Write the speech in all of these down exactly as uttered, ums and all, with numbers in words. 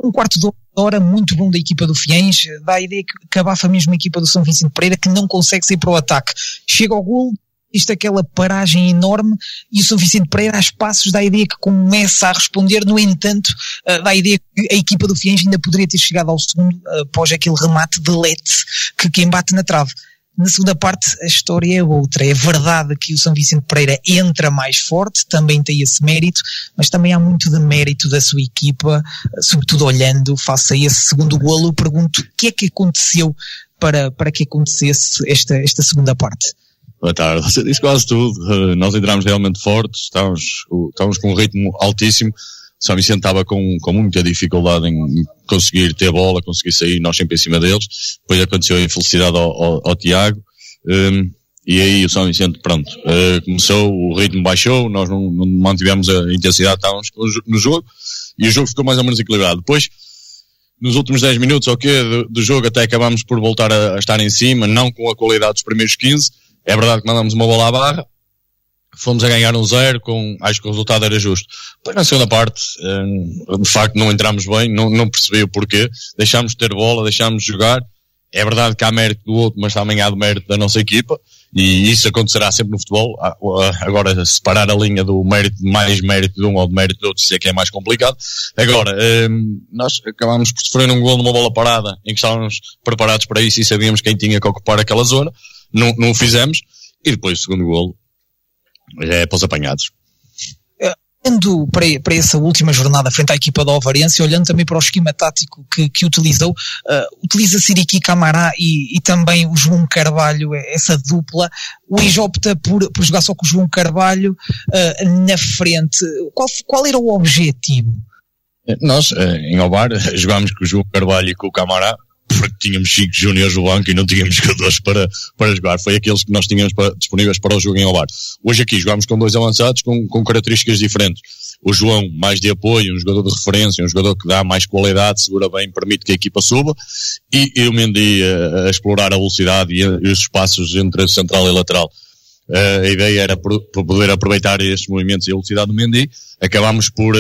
um quarto de hora muito bom da equipa do Fiães, dá a ideia que abafa mesmo a equipa do São Vicente Pereira, que não consegue sair para o ataque. Chega ao golo, isto é aquela paragem enorme, e o São Vicente Pereira, aos passos, dá a ideia que começa a responder. No entanto, uh, dá a ideia que a equipa do Fiães ainda poderia ter chegado ao segundo, uh, após aquele remate de Lete que, que embate na trave. Na segunda parte a história é outra. É verdade que o São Vicente Pereira entra mais forte, também tem esse mérito, mas também há muito de mérito da sua equipa, sobretudo olhando face a esse segundo golo. Eu pergunto, o que é que aconteceu para, para que acontecesse esta, esta segunda parte? Boa tarde, você disse quase tudo. Uh, nós entramos realmente fortes, estávamos, uh, estávamos com um ritmo altíssimo. São Vicente estava com, com muita dificuldade em conseguir ter bola, conseguir sair, nós sempre em cima deles. Depois aconteceu a infelicidade ao, ao, ao Tiago, um, e aí o São Vicente, pronto, uh, começou, o ritmo baixou, nós não, não mantivemos a intensidade, estávamos no jogo, e o jogo ficou mais ou menos equilibrado. Depois, nos últimos dez minutos, ok, do, do jogo até acabámos por voltar a, a estar em cima, não com a qualidade dos primeiros quinze. É verdade que mandamos uma bola à barra, fomos a ganhar um zero, com, acho que o resultado era justo. Depois na segunda parte, de facto não entramos bem, não, não percebi o porquê, deixámos de ter bola, deixámos de jogar. É verdade que há mérito do outro, mas também há do mérito da nossa equipa, e isso acontecerá sempre no futebol. Agora, separar a linha do mérito, mais mérito de um ou do mérito do outro, isso é que é mais complicado. Agora, nós acabámos por sofrer um gol numa bola parada, em que estávamos preparados para isso e sabíamos quem tinha que ocupar aquela zona, não, não o fizemos, e depois o segundo golo é para os apanhados. Olhando para, para essa última jornada frente à equipa da Ovarense, olhando também para o esquema tático que, que utilizou, uh, utiliza Siriqui Camará e, e também o João Carvalho, essa dupla. O Luís opta por, por jogar só com o João Carvalho uh, na frente. Qual, qual era o objetivo? Nós, em Ovar, jogámos com o João Carvalho e com o Camará, porque tínhamos cinco júniores no banco e não tínhamos jogadores para, para jogar. Foi aqueles que nós tínhamos para, disponíveis para o jogo em Ovar. Hoje aqui jogámos com dois avançados com, com características diferentes. O João, mais de apoio, um jogador de referência, um jogador que dá mais qualidade, segura bem, permite que a equipa suba, e, e o Mendy a, a explorar a velocidade e, a, e os espaços entre central e lateral. Uh, a ideia era por, por poder aproveitar estes movimentos e a velocidade do Mendy. Acabámos por,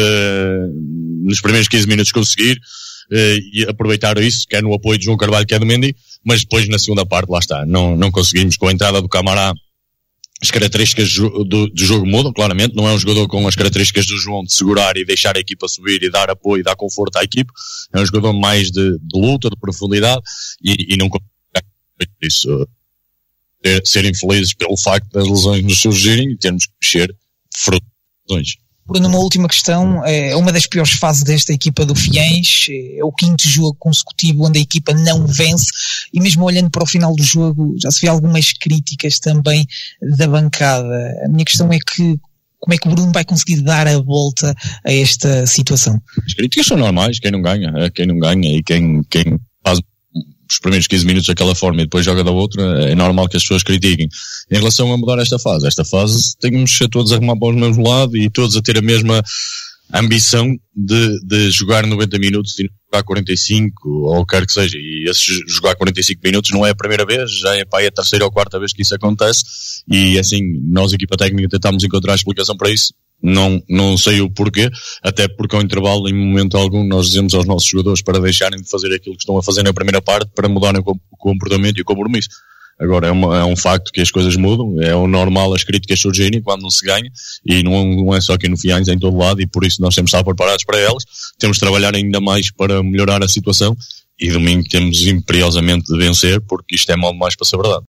uh, nos primeiros quinze minutos, conseguir Uh, e aproveitar isso, quer no apoio de João Carvalho, quer do Mendy, mas depois na segunda parte, lá está, não, não conseguimos. Com a entrada do Camará, as características do, do, do jogo mudam, claramente. Não é um jogador com as características do João de segurar e deixar a equipa subir e dar apoio e dar conforto à equipa. É um jogador mais de, de luta, de profundidade, e, e não conseguimos isso, ser, ser infelizes pelo facto das lesões nos surgirem e termos que mexer fruto de lesões. Bruno, uma última questão. É uma das piores fases desta equipa do Fiães, é o quinto jogo consecutivo onde a equipa não vence, e mesmo olhando para o final do jogo já se vê algumas críticas também da bancada. A minha questão é que como é que o Bruno vai conseguir dar a volta a esta situação? As críticas são normais, quem não ganha, é quem não ganha, e quem, quem faz os primeiros quinze minutos daquela forma e depois joga da outra, é normal que as pessoas critiquem. Em relação a mudar esta fase, esta fase temos de ser todos a arrumar para o mesmo lado e todos a ter a mesma ambição de, de jogar noventa minutos e jogar quarenta e cinco, ou quer que seja. E esse jogar quarenta e cinco minutos não é a primeira vez, já é para aí a terceira ou quarta vez que isso acontece, e assim, nós, equipa técnica, tentámos encontrar a explicação para isso. Não, não sei o porquê, até porque ao intervalo, em momento algum, nós dizemos aos nossos jogadores para deixarem de fazer aquilo que estão a fazer na primeira parte, para mudarem o comportamento e o compromisso. Agora, é, uma, é um facto que as coisas mudam, é o normal as críticas surgirem quando não se ganha, e não, não é só aqui no Fiães, é em todo lado, e por isso nós temos de estar preparados para elas, temos de trabalhar ainda mais para melhorar a situação, e domingo temos imperiosamente de vencer, porque isto é mal demais para ser verdade.